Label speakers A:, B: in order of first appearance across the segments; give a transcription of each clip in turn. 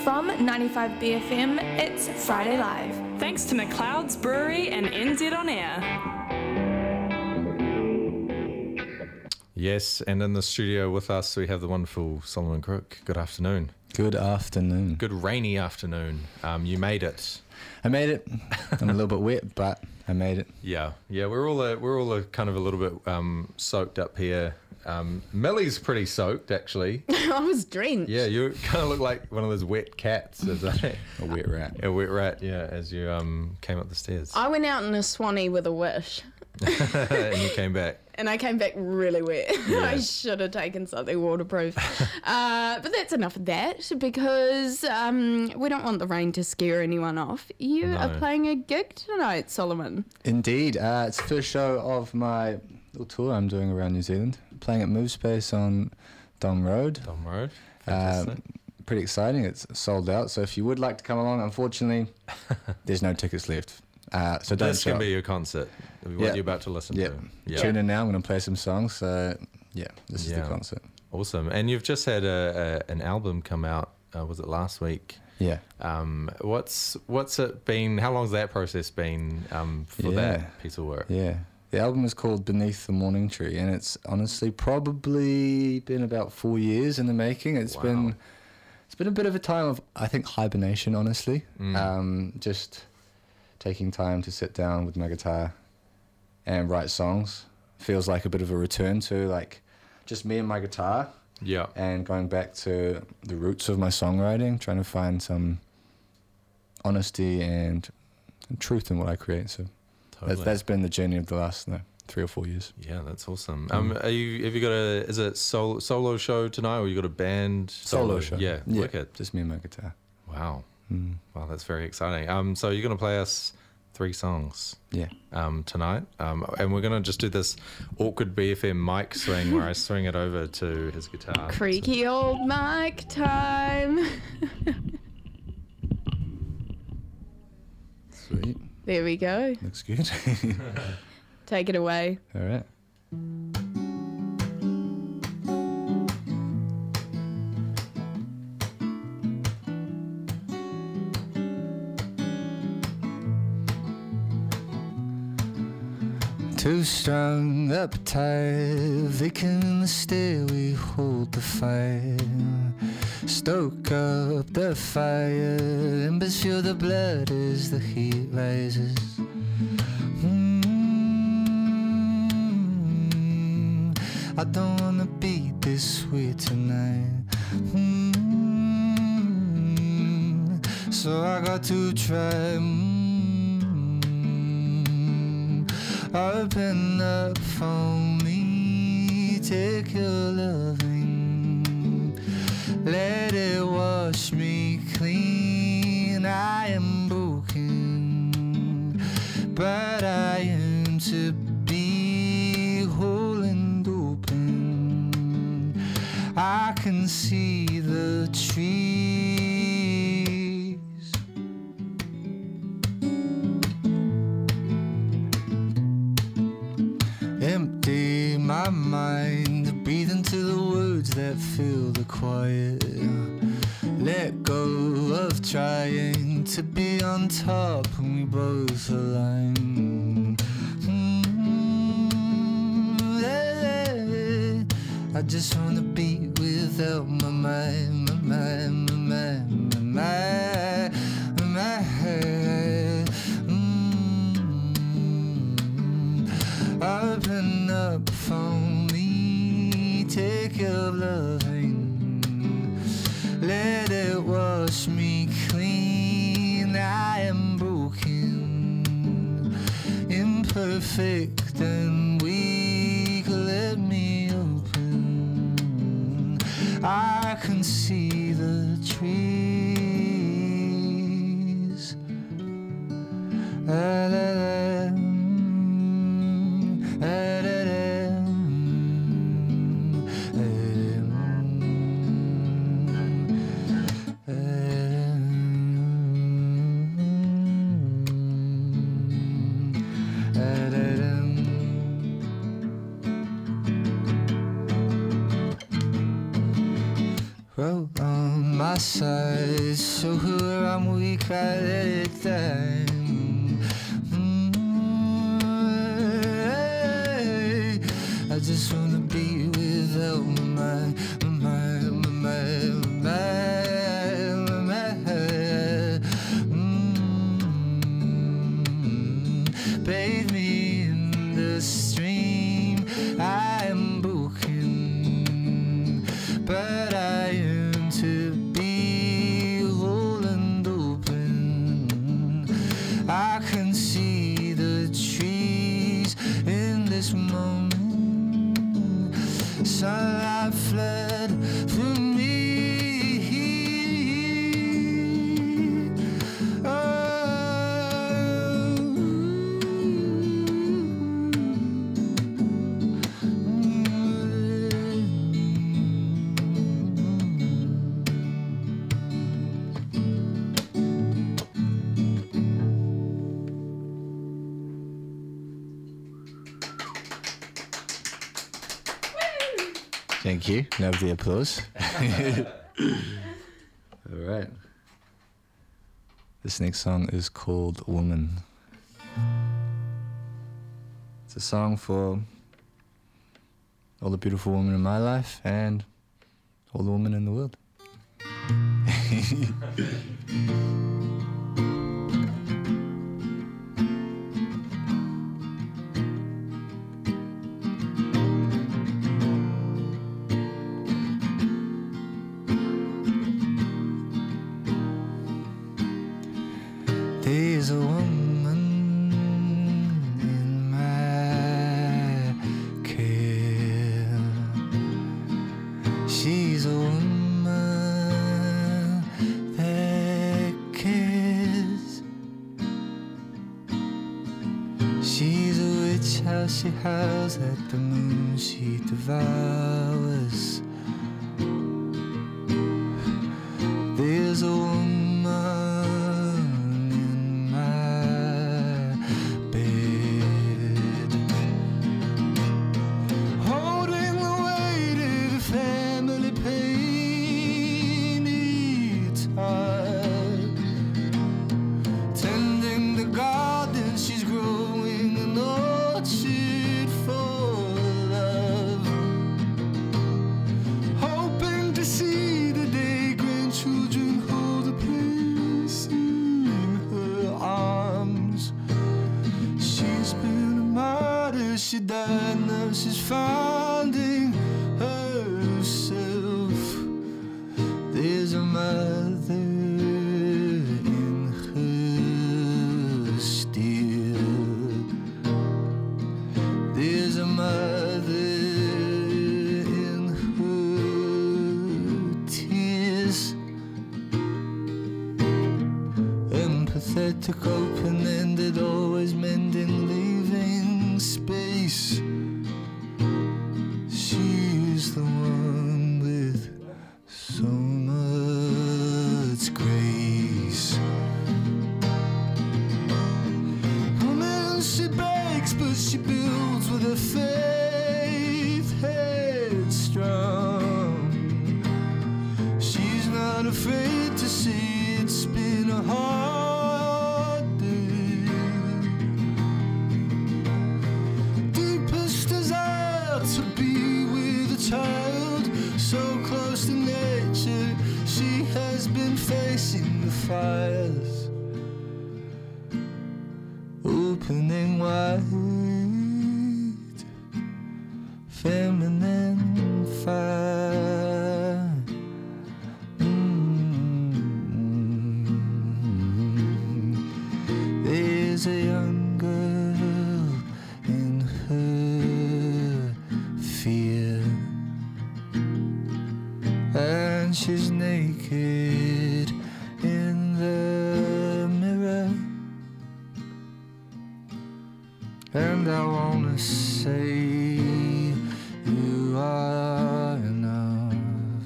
A: From 95BFM, it's Friday Live.
B: Thanks to McLeod's Brewery and NZ On Air.
C: Yes, and in the studio with us we have the wonderful Solomon Crook. Good afternoon.
D: Good afternoon.
C: Good rainy afternoon. You made it.
D: I made it. I'm a little bit wet, but I made it.
C: Yeah. We're all kind of a little bit soaked up here. Millie's pretty soaked, actually.
E: I was drenched.
C: Yeah, you kind of look like one of those wet cats.
D: A wet rat.
C: A wet rat. Yeah, as you came up the stairs.
E: I went out in a Swanee with a wish.
C: And you came back.
E: And I came back really wet.
C: Yeah.
E: I should have taken something waterproof. But that's enough of that, because we don't want the rain to scare anyone off. You are playing a gig tonight, Solomon.
D: Indeed. It's the first show of my little tour I'm doing around New Zealand. Playing at Move Space on Dom Road.
C: Dom Road. Fantastic.
D: Pretty exciting. It's sold out. So if you would like to come along, unfortunately, there's no tickets left. So don't
C: This can be your concert. What you're about to listen to. Yeah.
D: Tune in now. I'm going to play some songs. So this is the concert.
C: Awesome. And you've just had an album come out. Was it last week?
D: Yeah.
C: What's it been? How long's that process been for that piece of work?
D: Yeah. The album is called Beneath the Morning Tree, and it's honestly probably been about 4 years in the making. It's been a bit of a time of, I think, hibernation, honestly. Just taking time to sit down with my guitar and write songs. Feels like a bit of a return to like just me and my guitar.
C: Yeah.
D: And going back to the roots of my songwriting, trying to find some honesty and truth in what I create. So that's been the journey of the last 3 or 4 years.
C: Yeah, that's awesome. Have you got is it solo show tonight, or you got a band?
D: Solo show.
C: Yeah, wicked.
D: Just me and my guitar.
C: Wow. Wow, that's very exciting. So you're going to play us 3 songs tonight, and we're going to just do this awkward BFM mic swing where I swing it over to his guitar.
E: Creaky old mic time.
D: Sweet.
E: There we go.
D: Looks good.
E: Take it away.
D: All right. Too strong, uptight, vacant in the stairway, hold the fire. Stoke up the fire, embers feel the blood as the heat rises. I don't wanna be this way tonight. So I got to try. Open up for me, take your loving, let it wash me clean. I am broken, but I am to be whole and open. I can see the trees. Empty my mind, breathe into the words that fill the quiet. Let go of trying to be on top when we both align. I just wanna be without my mind, my mind, my head. Open up for me, take your loving, let it wash me clean. I am broken, imperfect and weak. Let me open, I can see the trees. La, la, la. Roll on my side. Show her I'm weak, I let it down. I just wanna be without my mind, my mind, my mind, my mind, my mind. Bathe me in the stream. I am broken, but I yearn to be whole and open. I can see the trees in this moment. Sunlight flood through me. Thank you. Love the applause. All right. This next song is called Woman. It's a song for all the beautiful women in my life and all the women in the world. There's a woman in my care. She's a woman that cares. She's a witch, how she howls at the moon she devours. There's a woman she died, now she's finding herself. There's a mother in her still. There's a mother in her tears. Empathetic, open-ended, always mending, leaving space. She's the one with so much grace. Woman, she breaks, but she builds with her faith headstrong. She's not afraid to see it's been a hard day. Deepest desire to be with a child, so close to nature. She has been facing the fires, opening wide, feminine fire. There's a young girl in her fear, and she's naked in the mirror. And I wanna say you are enough.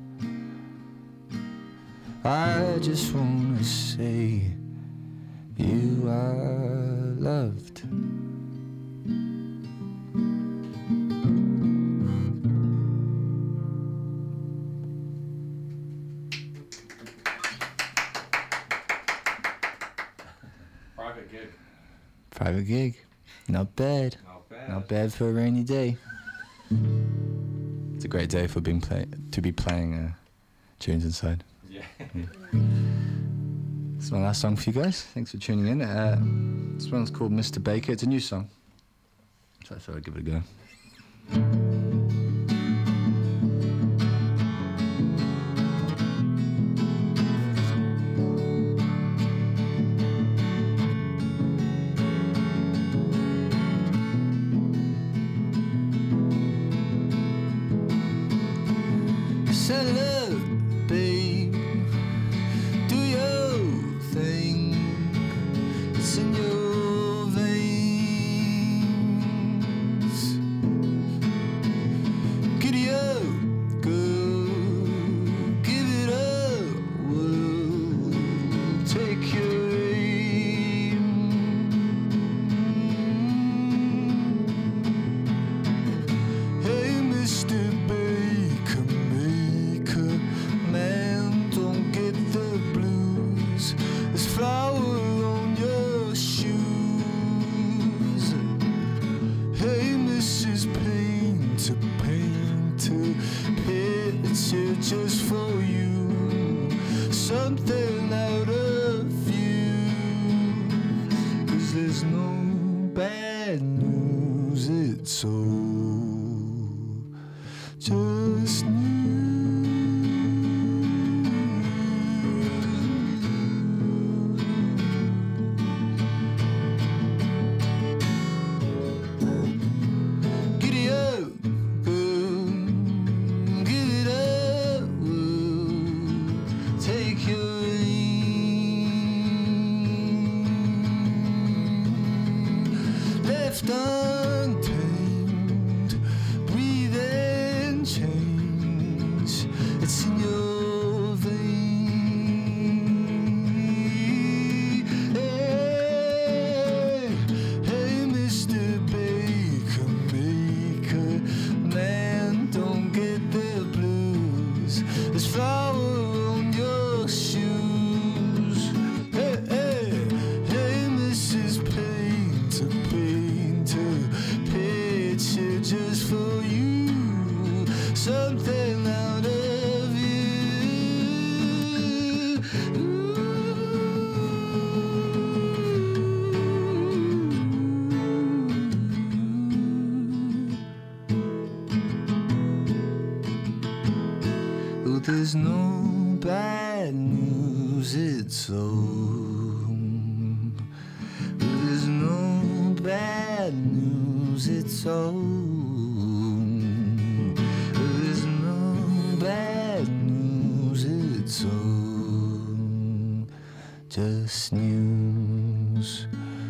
D: I just wanna say you are loved. Private gig. Not bad. Not bad for a rainy day. It's a great day for to be playing tunes inside.
C: Yeah.
D: This is my last song for you guys. Thanks for tuning in. This one's called Mr. Baker. It's a new song, so I thought I'd give it a go.
F: There's no bad news, it's so. There's no bad news, it's so. There's no bad news, it's so. Just news,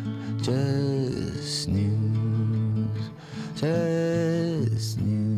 F: just news, just news.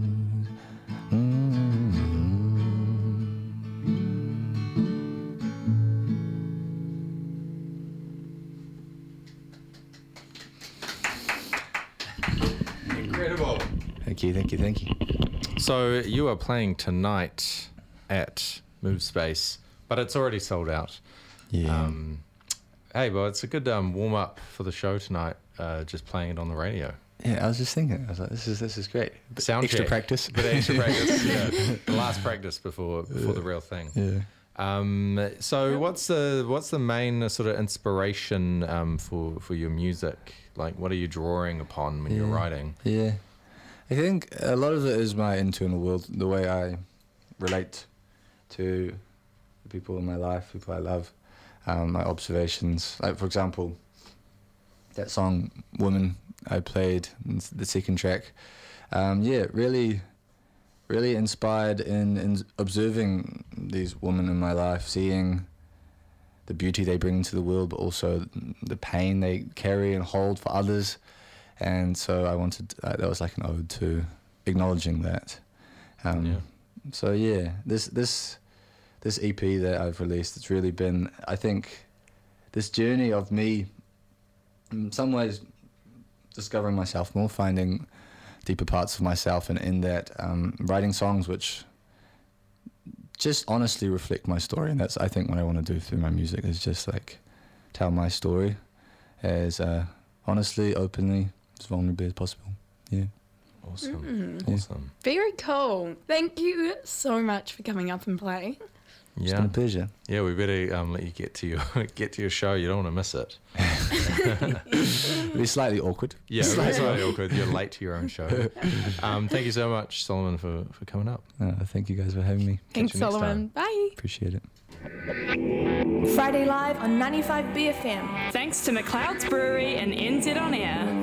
D: Thank you.
C: So you are playing tonight at Move Space, but it's already sold out.
D: Yeah.
C: Hey, well, it's a good warm up for the show tonight. Just playing it on the radio.
D: Yeah, I was just thinking. I was like, this is great.
C: Sound
D: extra
C: check.
D: practice.
C: Bit extra practice. Yeah, the last practice before the real thing.
D: Yeah.
C: So what's the main sort of inspiration for your music? Like, what are you drawing upon when you're writing?
D: Yeah. I think a lot of it is my internal world, the way I relate to the people in my life, people I love, my observations. Like, for example, that song, Woman, I played, the second track. Really inspired in observing these women in my life, seeing the beauty they bring into the world, but also the pain they carry and hold for others. And so I wanted, that was like an ode to acknowledging that. So yeah, this EP that I've released, it's really been, I think, this journey of me, in some ways, discovering myself more, finding deeper parts of myself, and in that, writing songs which just honestly reflect my story. And that's, I think, what I want to do through my music, is just like tell my story. as honestly, openly, as vulnerably as possible. Yeah.
C: Awesome.
E: Mm.
C: Awesome.
E: Very cool. Thank you so much for coming up and playing.
D: It's been a pleasure.
C: Yeah, we better let you get to your show. You don't want to miss it.
D: It'll be slightly awkward.
C: Yeah, slightly awkward. You're late to your own show. Thank you so much, Solomon, for coming up.
D: Thank you guys for having me.
E: Thanks,
C: you next
E: Solomon. Bye.
D: Appreciate it.
A: Friday Live on 95 BFM.
B: Thanks to McLeod's Brewery and NZ On Air.